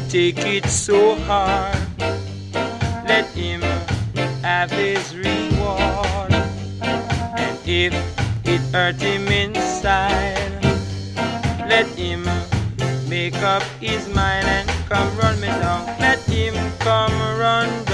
take it so hard. Let him have his reward. And if it hurt him inside, let him make up his mind and come run me down. Let him come run